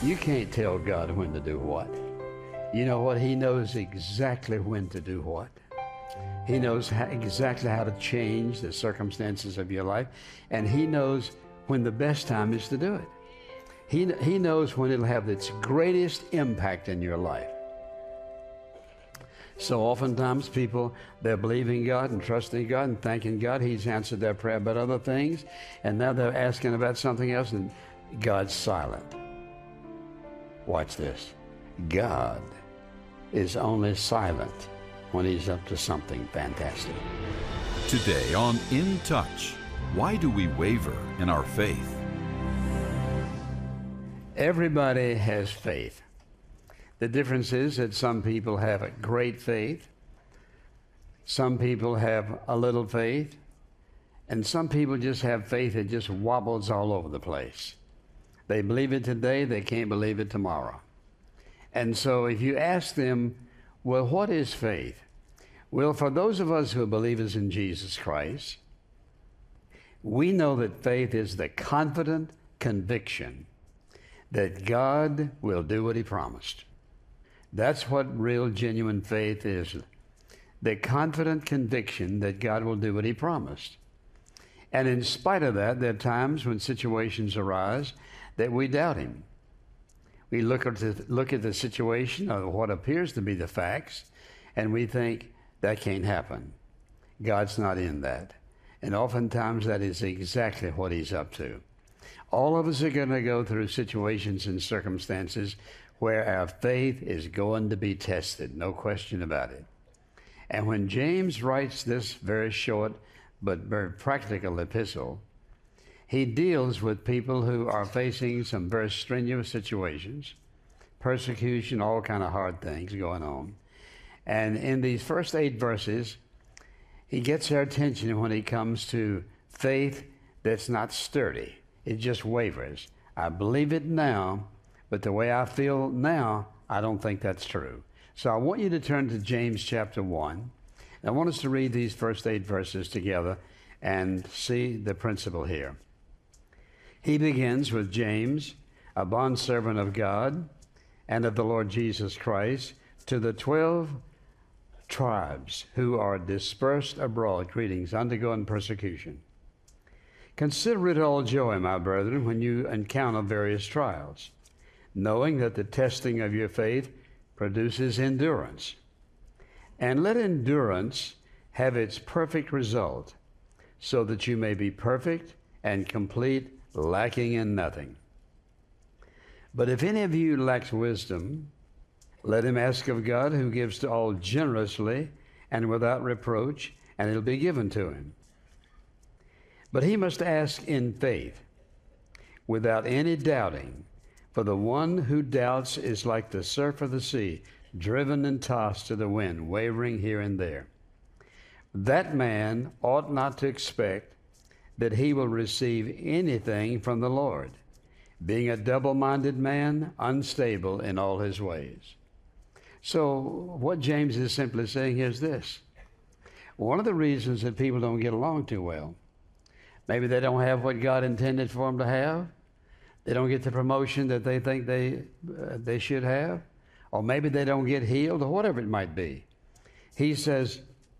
You can't tell God when to do what. You know what? He knows exactly when to do what. He knows exactly how to change the circumstances of your life, and He knows when the best time is to do it. He knows when it'll have its greatest impact in your life. So oftentimes people, they're believing God and trusting God and thanking God. He's answered their prayer about other things, and now they're asking about something else, and God's silent. Watch this. God is only silent when He's up to something fantastic. Today on In Touch, why do we waver in our faith? Everybody has faith. The difference is that some people have a great faith, some people have a little faith, and some people just have faith that just wobbles all over the place. They believe it today, they can't believe it tomorrow. And so if you ask them, well, what is faith? Well, for those of us who are believers in Jesus Christ, we know that faith is the confident conviction that God will do what He promised. That's what real, genuine faith is. The confident conviction that God will do what He promised. And in spite of that, there are times when situations arise that we doubt Him. We look at the situation of what appears to be the facts, and we think, that can't happen. God's not in that. And oftentimes that is exactly what He's up to. All of us are going to go through situations and circumstances where our faith is going to be tested, no question about it. And when James writes this very short but very practical epistle, he deals with people who are facing some very strenuous situations, persecution, all kind of hard things going on. And in these first 8 verses, he gets our attention when he comes to faith that's not sturdy. It just wavers. I believe it now, but the way I feel now, I don't think that's true. So I want you to turn to James chapter 1. I want us to read these first 8 verses together and see the principle here. He begins with James, a bondservant of God and of the Lord Jesus Christ, to the 12 tribes who are dispersed abroad, greetings, undergoing persecution. Consider it all joy, my brethren, when you encounter various trials, knowing that the testing of your faith produces endurance. And let endurance have its perfect result, so that you may be perfect and complete, lacking in nothing. But if any of you lacks wisdom, let him ask of God, who gives to all generously and without reproach, and it'll be given to him. But he must ask in faith, without any doubting, for the one who doubts is like the surf of the sea, driven and tossed to the wind, wavering here and there. That man ought not to expect that he will receive anything from the Lord, being a double-minded man, unstable in all his ways. So what James is simply saying is this. One of the reasons that people don't get along too well, maybe they don't have what God intended for them to have. They don't get the promotion that they think they should have. Or maybe they don't get healed, or whatever it might be. He says,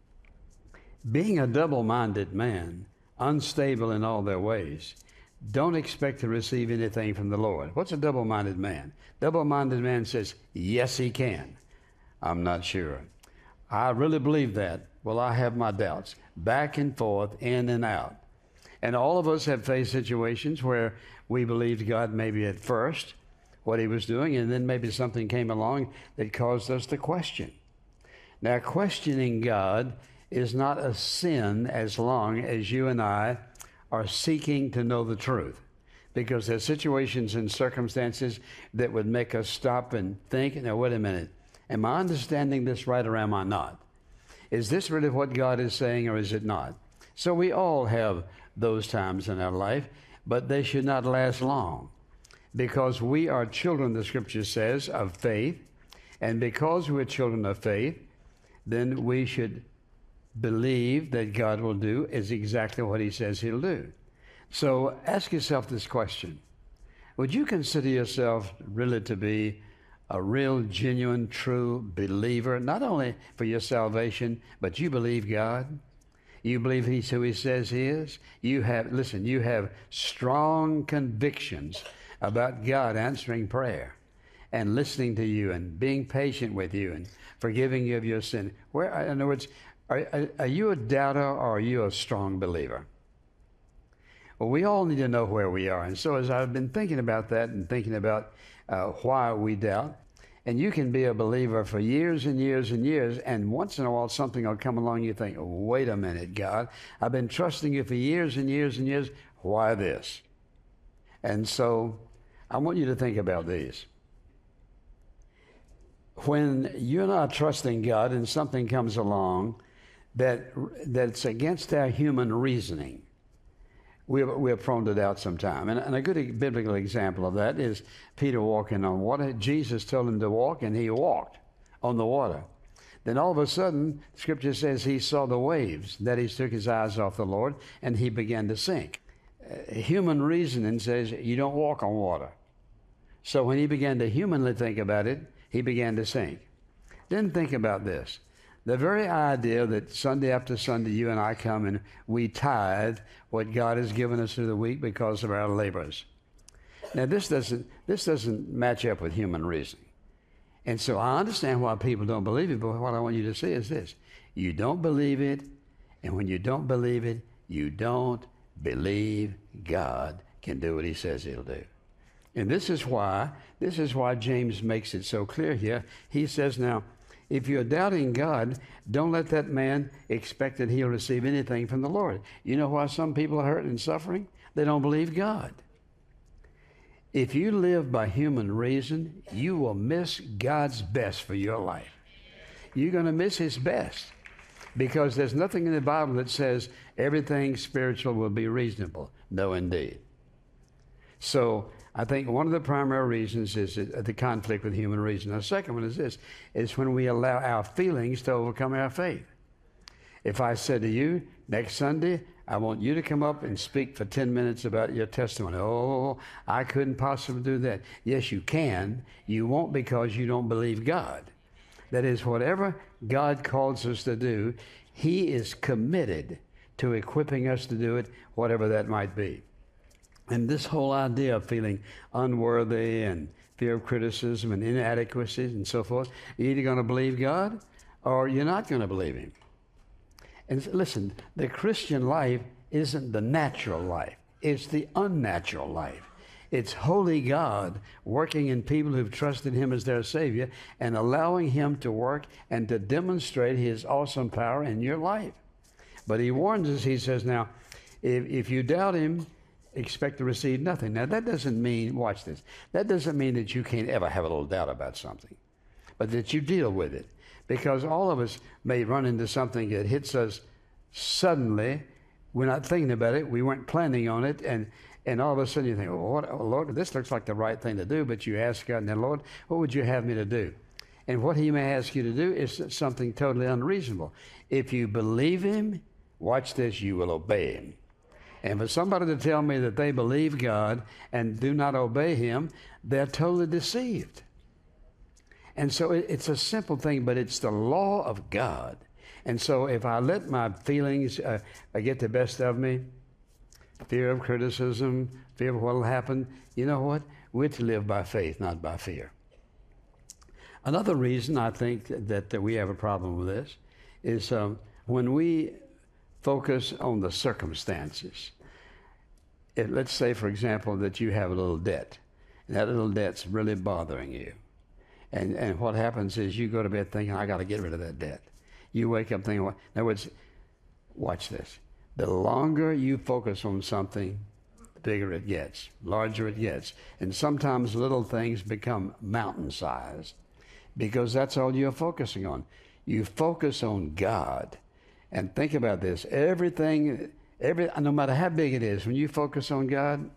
being a double-minded man, unstable in all their ways, don't expect to receive anything from the Lord. What's a double-minded man? Double-minded man says, yes, he can. I'm not sure. I really believe that. Well, I have my doubts. Back and forth, in and out. And all of us have faced situations where we believed God maybe at first, what He was doing, and then maybe something came along that caused us to question. Now, questioning God is not a sin as long as you and I are seeking to know the truth, because there are situations and circumstances that would make us stop and think, now, wait a minute, am I understanding this right or am I not? Is this really what God is saying or is it not? So we all have those times in our life, but they should not last long, because we are children, the Scripture says, of faith, and because we're children of faith, then we should believe that God will do is exactly what He says He'll do. So ask yourself this question. Would you consider yourself really to be a real, genuine, true believer, not only for your salvation, but you believe God? You believe He's who He says He is? You have strong convictions about God answering prayer and listening to you and being patient with you and forgiving you of your sin. In other words, are you a doubter or are you a strong believer? Well, we all need to know where we are. And so as I've been thinking about that and thinking about why we doubt, and you can be a believer for years and years and years, and once in a while something will come along, you think, wait a minute, God, I've been trusting you for years and years and years. Why this? And so I want you to think about these. When you're not trusting God and something comes along that's against our human reasoning, we're prone to doubt sometime. And a good biblical example of that is Peter walking on water. Jesus told him to walk, and he walked on the water. Then all of a sudden, Scripture says he saw the waves. That he took his eyes off the Lord, and he began to sink. Human reasoning says you don't walk on water. So when he began to humanly think about it, he began to sink. Then think about this. The very idea that Sunday after Sunday you and I come and we tithe what God has given us through the week because of our labors. Now this doesn't match up with human reasoning. And so I understand why people don't believe it, but what I want you to see is this. You don't believe it, and when you don't believe it, you don't believe God can do what He says He'll do. And this is why James makes it so clear here. He says, now, if you're doubting God, don't let that man expect that he'll receive anything from the Lord. You know why some people are hurt and suffering? They don't believe God. If you live by human reason, you will miss God's best for your life. You're going to miss His best because there's nothing in the Bible that says everything spiritual will be reasonable. No, indeed. So I think one of the primary reasons is the conflict with human reason. The second one is this, is when we allow our feelings to overcome our faith. If I said to you, next Sunday, I want you to come up and speak for 10 minutes about your testimony. Oh, I couldn't possibly do that. Yes, you can. You won't because you don't believe God. That is, whatever God calls us to do, He is committed to equipping us to do it, whatever that might be. And this whole idea of feeling unworthy and fear of criticism and inadequacies and so forth, you're either going to believe God or you're not going to believe Him. And listen, the Christian life isn't the natural life. It's the unnatural life. It's holy God working in people who've trusted Him as their Savior and allowing Him to work and to demonstrate His awesome power in your life. But He warns us, He says, now, if you doubt Him, expect to receive nothing. Now, that doesn't mean, watch this, that doesn't mean that you can't ever have a little doubt about something, but that you deal with it. Because all of us may run into something that hits us suddenly. We're not thinking about it. We weren't planning on it. And all of a sudden you think, oh, Lord, this looks like the right thing to do. But you ask God, now, Lord, what would you have me to do? And what He may ask you to do is something totally unreasonable. If you believe Him, watch this, you will obey Him. And for somebody to tell me that they believe God and do not obey Him, they're totally deceived. And so it's a simple thing, but it's the law of God. And so if I let my feelings get the best of me, fear of criticism, fear of what will happen, you know what? We're to live by faith, not by fear. Another reason I think that we have a problem with this is when we focus on the circumstances. Let's say, for example, that you have a little debt, and that little debt's really bothering you. And what happens is you go to bed thinking, I got to get rid of that debt. You wake up thinking, in other words, watch this. The longer you focus on something, the bigger it gets, larger it gets. And sometimes little things become mountain-sized because that's all you're focusing on. You focus on God. And think about this. No matter how big it is, when you focus on God,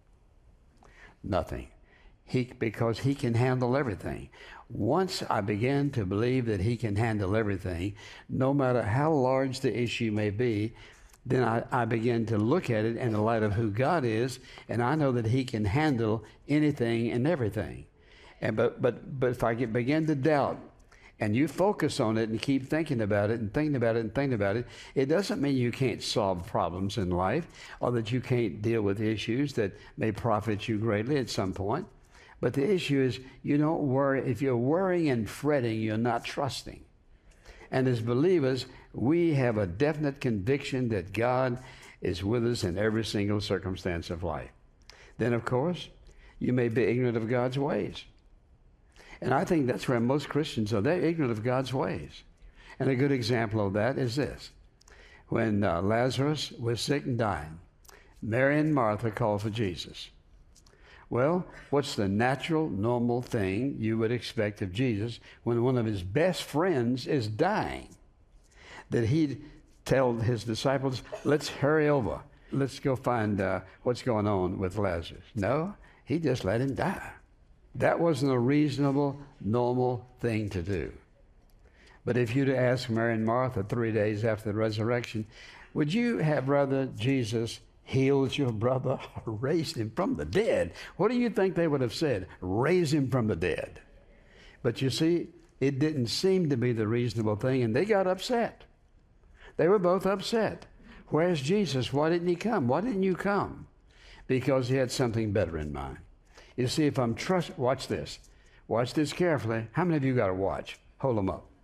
nothing. Because He can handle everything. Once I began to believe that He can handle everything, no matter how large the issue may be, then I begin to look at it in the light of who God is, and I know that He can handle anything and everything. But if I begin to doubt, and you focus on it and keep thinking about it and thinking about it and thinking about it, it doesn't mean you can't solve problems in life or that you can't deal with issues that may profit you greatly at some point. But the issue is you don't worry. If you're worrying and fretting, you're not trusting. And as believers, we have a definite conviction that God is with us in every single circumstance of life. Then, of course, you may be ignorant of God's ways. And I think that's where most Christians are. They're ignorant of God's ways. And a good example of that is this. When Lazarus was sick and dying, Mary and Martha called for Jesus. Well, what's the natural, normal thing you would expect of Jesus when one of his best friends is dying? That he'd tell his disciples, let's hurry over. Let's go find what's going on with Lazarus. No, he just let him die. That wasn't a reasonable, normal thing to do. But if you'd asked Mary and Martha 3 days after the resurrection, would you have rather Jesus healed your brother or raised him from the dead? What do you think they would have said? Raise him from the dead. But you see, it didn't seem to be the reasonable thing, and they got upset. They were both upset. Where's Jesus? Why didn't he come? Why didn't you come? Because he had something better in mind. You see, if I'm watch this. Watch this carefully. How many of you got a watch? Hold them up.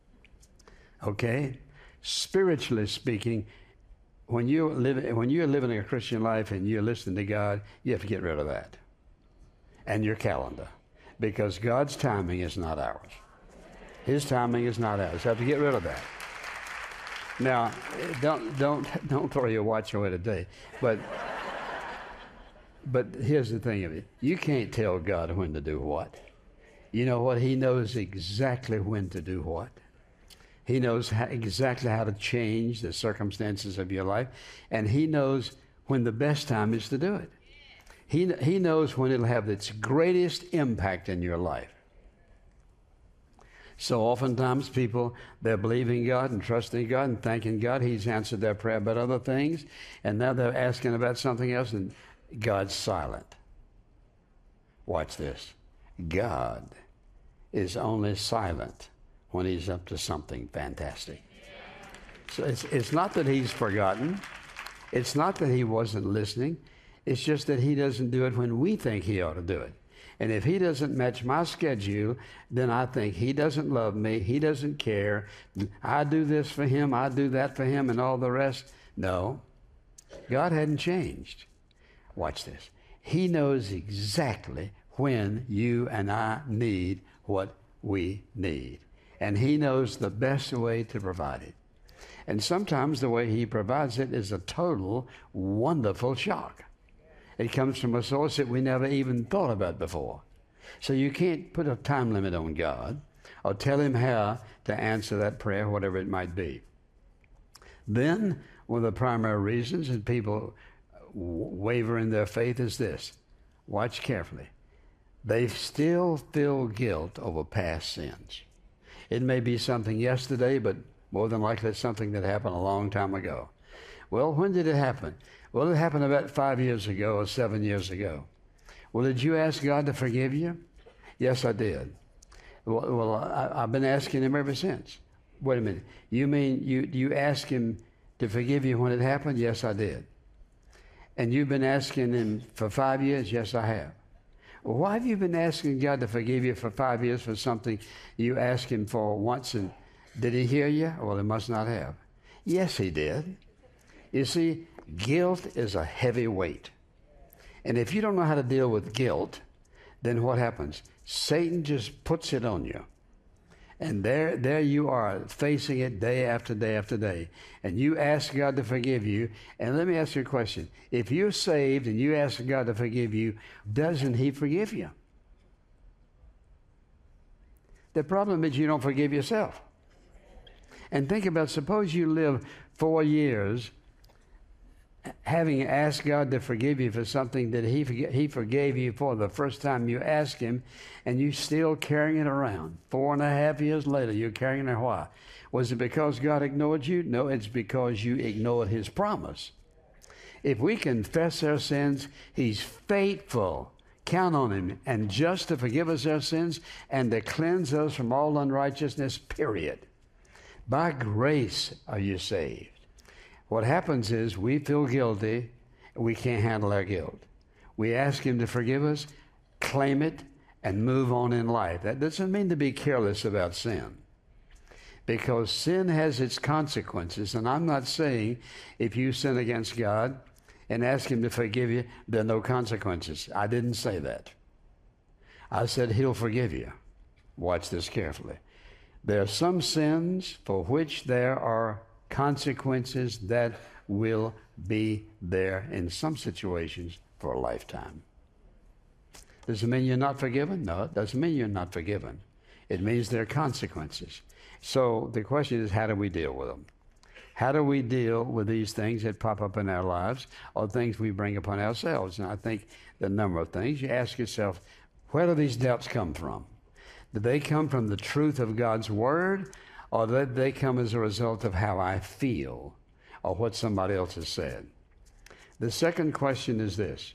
Okay? Spiritually speaking, when you're living a Christian life and you're listening to God, you have to get rid of that. And your calendar. Because God's timing is not ours. His timing is not ours. You have to get rid of that. Now, don't throw your watch away today. But here's the thing of it. You can't tell God when to do what. You know what? He knows exactly when to do what. He knows exactly how to change the circumstances of your life. And he knows when the best time is to do it. He knows when it'll have its greatest impact in your life. So oftentimes people, they're believing God and trusting God and thanking God. He's answered their prayer about other things. And now they're asking about something else, and God's silent. Watch this. God is only silent when he's up to something fantastic. So it's not that he's forgotten. It's not that he wasn't listening. It's just that he doesn't do it when we think he ought to do it. And if he doesn't match my schedule, then I think he doesn't love me. He doesn't care. I do this for him. I do that for him and all the rest. No. God hadn't changed. Watch this. He knows exactly when you and I need what we need. And he knows the best way to provide it. And sometimes the way he provides it is a total wonderful shock. It comes from a source that we never even thought about before. So you can't put a time limit on God or tell him how to answer that prayer, whatever it might be. Then, one of the primary reasons that people waver in their faith is this. Watch carefully. They still feel guilt over past sins. It may be something yesterday, but more than likely it's something that happened a long time ago. Well, when did it happen? Well, it happened about 5 years ago or 7 years ago. Well, did you ask God to forgive you? Yes, I did. Well, I've been asking him ever since. Wait a minute. You mean you asked him to forgive you when it happened? Yes, I did. And you've been asking him for 5 years? Yes, I have. Well, why have you been asking God to forgive you for 5 years for something you asked him for once, and did he hear you? Well, he must not have. Yes, he did. You see, guilt is a heavy weight. And if you don't know how to deal with guilt, then what happens? Satan just puts it on you. And there you are, facing it day after day after day. And you ask God to forgive you. And let me ask you a question. If you're saved and you ask God to forgive you, doesn't he forgive you? The problem is you don't forgive yourself. And think about, suppose you live 4 years having asked God to forgive you for something that he forgave you for the first time you asked him, and you still carrying it around. 4.5 years later, you're carrying it. Why? Was it because God ignored you? No, it's because you ignored his promise. If we confess our sins, he's faithful. Count on him, and just to forgive us our sins and to cleanse us from all unrighteousness, period. By grace are you saved. What happens is we feel guilty, and we can't handle our guilt. We ask him to forgive us, claim it, and move on in life. That doesn't mean to be careless about sin, because sin has its consequences. And I'm not saying if you sin against God and ask him to forgive you, there are no consequences. I didn't say that. I said he'll forgive you. Watch this carefully. There are some sins for which there are consequences that will be there in some situations for a lifetime. Does it mean you're not forgiven? No, it doesn't mean you're not forgiven. It means there are consequences. So the question is, how do we deal with them? How do we deal with these things that pop up in our lives, or things we bring upon ourselves? And I think the number of things. You ask yourself, where do these doubts come from? Do they come from the truth of God's Word, or do they come as a result of how I feel or what somebody else has said? The second question is this: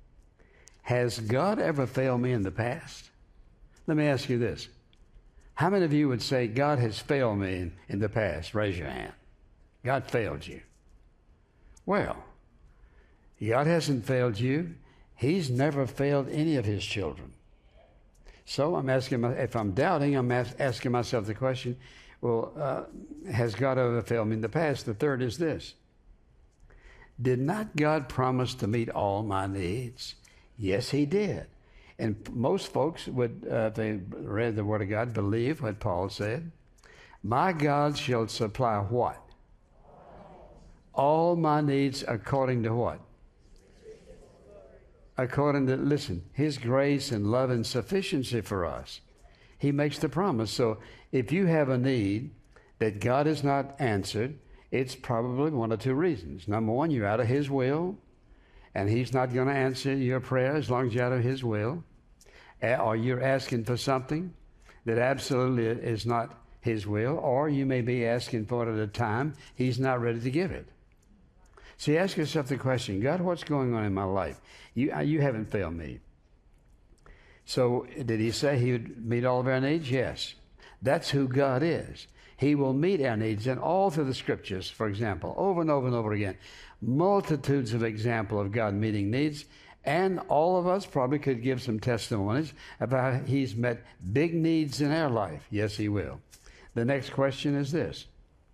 has God ever failed me in the past? Let me ask you this. How many of you would say, God has failed me in the past? Raise your hand. God failed you. Well, God hasn't failed you. He's never failed any of his children. So I'm asking, if I'm doubting, I'm asking myself the question, well, has God ever failed me in the past? The third is this: did not God promise to meet all my needs? Yes, he did. And most folks would, if they read the Word of God, believe what Paul said. My God shall supply what? All my needs according to what? According to, listen, his grace and love and sufficiency for us. He makes the promise. So if you have a need that God has not answered, it's probably one of two reasons. Number one, you're out of his will, and he's not going to answer your prayer as long as you're out of his will. Or you're asking for something that absolutely is not his will, or you may be asking for it at a time he's not ready to give it. So you ask yourself the question, God, what's going on in my life? You haven't failed me. So did he say he would meet all of our needs? Yes. That's who God is. He will meet our needs. And all through the scriptures, for example, over and over and over again, multitudes of examples of God meeting needs. And all of us probably could give some testimonies about he's met big needs in our life. Yes, he will. The next question is this: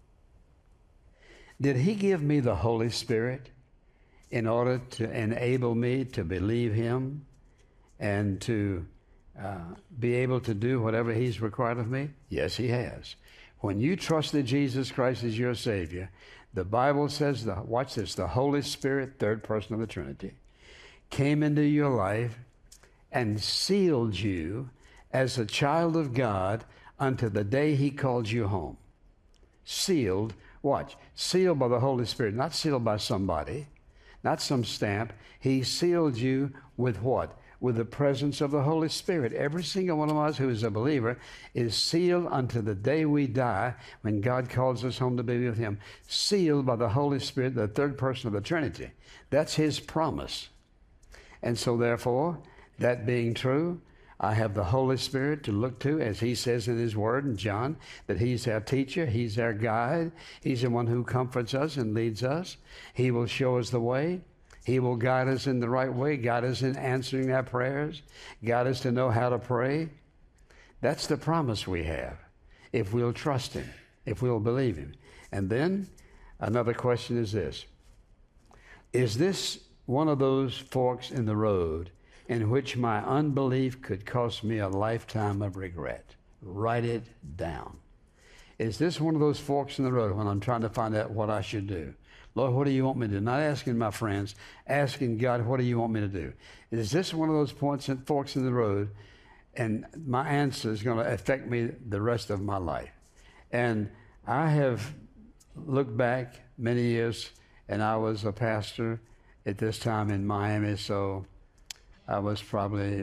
did he give me the Holy Spirit in order to enable me to believe him and to be able to do whatever he's required of me? Yes, he has. When you trusted Jesus Christ as your Savior, the Bible says, watch this, the Holy Spirit, third person of the Trinity, came into your life and sealed you as a child of God unto the day he called you home. Sealed, watch, sealed by the Holy Spirit, not sealed by somebody, not some stamp. He sealed you with what? With the presence of the Holy Spirit. Every single one of us who is a believer is sealed unto the day we die, when God calls us home to be with him. Sealed by the Holy Spirit, the third person of the Trinity. That's his promise. And so therefore, that being true, I have the Holy Spirit to look to, as he says in his word in John, that he's our teacher, he's our guide, he's the one who comforts us and leads us. He will show us the way. He will guide us in the right way, guide us in answering our prayers, guide us to know how to pray. That's the promise we have, if we'll trust him, if we'll believe him. And then another question is this: is this one of those forks in the road in which my unbelief could cost me a lifetime of regret? Write it down. Is this one of those forks in the road when I'm trying to find out what I should do? Lord, what do you want me to do? Not asking my friends, asking God, what do you want me to do? Is this one of those points and forks in the road, and my answer is going to affect me the rest of my life? And I have looked back many years And I was a pastor at this time in Miami, so I was probably,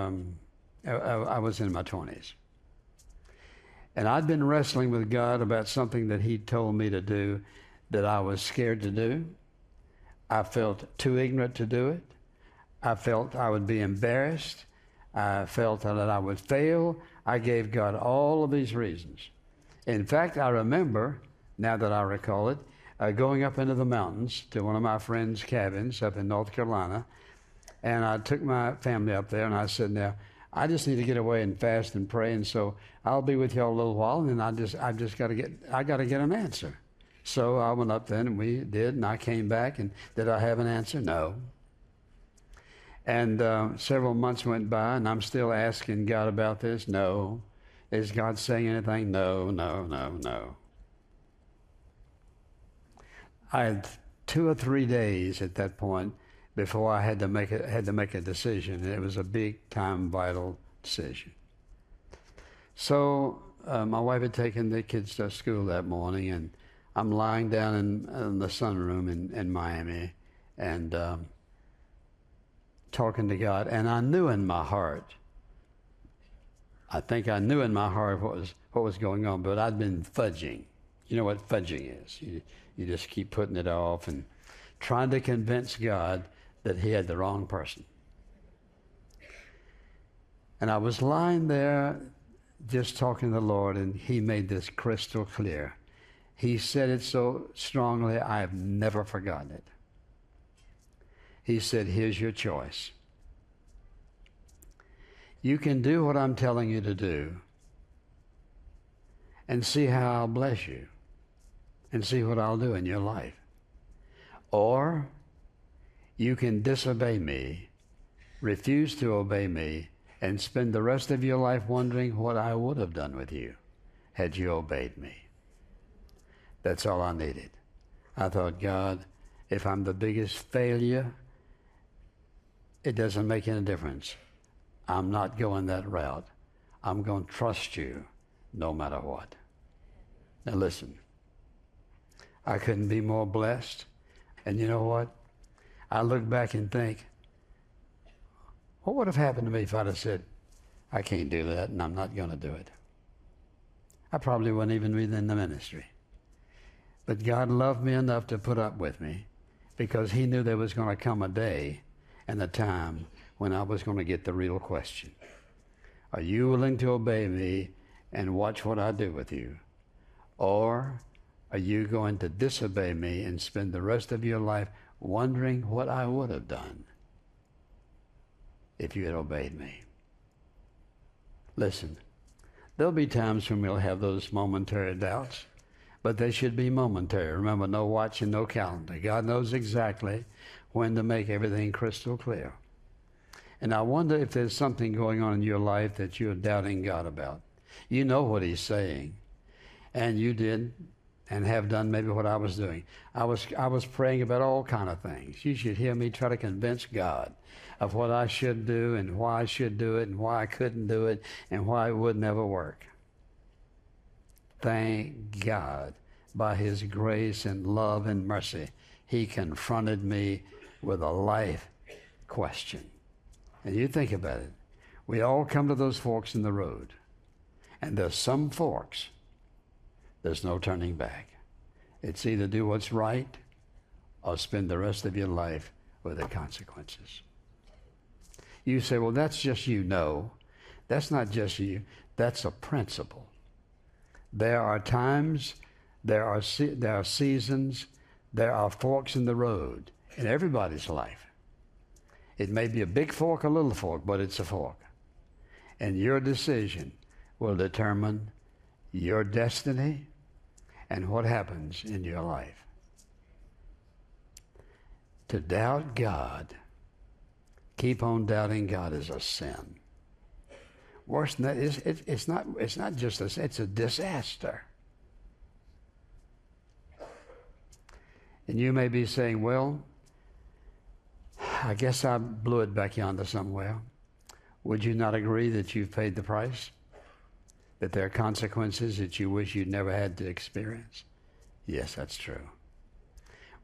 I was in my 20s. And I'd been wrestling with God about something that He told me to do that I was scared to do. I felt too ignorant to do it. I felt I would be embarrassed. I felt that I would fail. I gave God all of these reasons. In fact, I remember, now that I recall it, going up into the mountains to one of my friends' cabins up in North Carolina, and I took my family up there, and I said, now, I just need to get away and fast and pray, and so I'll be with y'all a little while, and then I got to get an answer. So I went up then, and we did, and I came back, and did I have an answer? No. And several months went by, and I'm still asking God about this. No. Is God saying anything? No, no, no, no. I had 2 or 3 days at that point before I had to make a decision, and it was a big time, vital decision. So my wife had taken the kids to school that morning, and I'm lying down in the sunroom in Miami, and talking to God, and I knew in my heart, I think I knew in my heart what was going on, but I'd been fudging. You know what fudging is? You just keep putting it off and trying to convince God that He had the wrong person. And I was lying there just talking to the Lord, and He made this crystal clear. He said it so strongly, I've never forgotten it. He said, here's your choice. You can do what I'm telling you to do and see how I'll bless you and see what I'll do in your life. Or you can disobey me, refuse to obey me, and spend the rest of your life wondering what I would have done with you had you obeyed me. That's all I needed. I thought, God, if I'm the biggest failure, it doesn't make any difference. I'm not going that route. I'm going to trust you no matter what. Now listen, I couldn't be more blessed. And you know what? I look back and think, what would have happened to me if I'd have said, I can't do that and I'm not going to do it? I probably wouldn't even be in the ministry. But God loved me enough to put up with me because He knew there was going to come a day and a time when I was going to get the real question. Are you willing to obey me and watch what I do with you? Or are you going to disobey me and spend the rest of your life wondering what I would have done if you had obeyed me? Listen, there'll be times when we'll have those momentary doubts, but they should be momentary. Remember, no watch and no calendar. God knows exactly when to make everything crystal clear. And I wonder if there's something going on in your life that you're doubting God about. You know what He's saying, and you did and have done maybe what I was doing. I was praying about all kind of things. You should hear me try to convince God of what I should do and why I should do it and why I couldn't do it and why it would never work. Thank God, by His grace and love and mercy, He confronted me with a life question. And you think about it. We all come to those forks in the road. And there's some forks, there's no turning back. It's either do what's right or spend the rest of your life with the consequences. You say, well, that's just you. No, that's not just you. That's a principle. There are times, there are seasons, there are forks in the road in everybody's life. It may be a big fork, a little fork, but it's a fork. And your decision will determine your destiny and what happens in your life. To doubt God, keep on doubting God, is a sin. Worse than that, it's not just a sin, it's a disaster. And you may be saying, well, I guess I blew it back yonder somewhere. Would you not agree that you've paid the price? That there are consequences that you wish you'd never had to experience? Yes, that's true.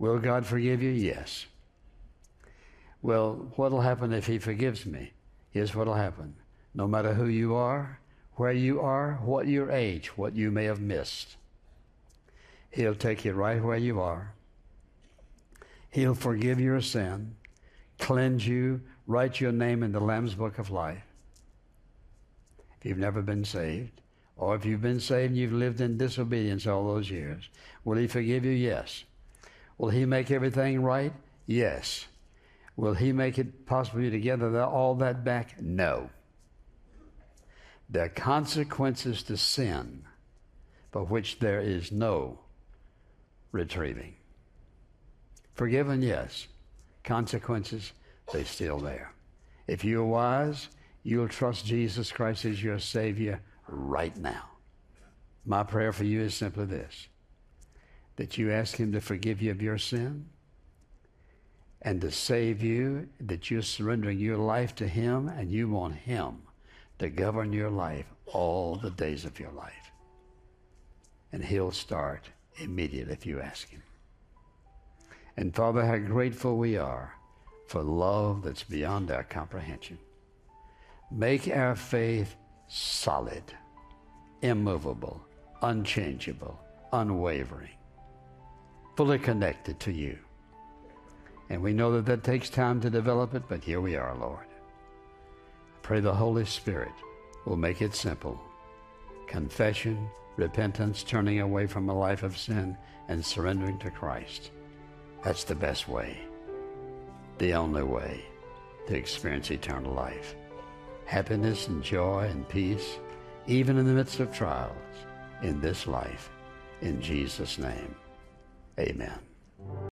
Will God forgive you? Yes. Well, what'll happen if he forgives me? Here's what'll happen. No matter who you are, where you are, what your age, what you may have missed, he'll take you right where you are. He'll forgive your sin, cleanse you, write your name in the Lamb's Book of Life. If you've never been saved, or if you've been saved and you've lived in disobedience all those years, will he forgive you? Yes. Will he make everything right? Yes. Will he make it possible for you to get all that back? No. There are consequences to sin for which there is no retrieving. Forgiven, yes. Consequences, they're still there. If you're wise, you'll trust Jesus Christ as your Savior right now. My prayer for you is simply this, that you ask him to forgive you of your sin and to save you, that you're surrendering your life to him and you want him to govern your life all the days of your life. And he'll start immediately if you ask him. And Father, how grateful we are for love that's beyond our comprehension. Make our faith solid, immovable, unchangeable, unwavering, fully connected to you. And we know that takes time to develop it, but here we are, Lord. I pray the Holy Spirit will make it simple. Confession, repentance, turning away from a life of sin, and surrendering to Christ. That's the best way, the only way to experience eternal life. Happiness and joy and peace, even in the midst of trials in this life. In Jesus' name, amen.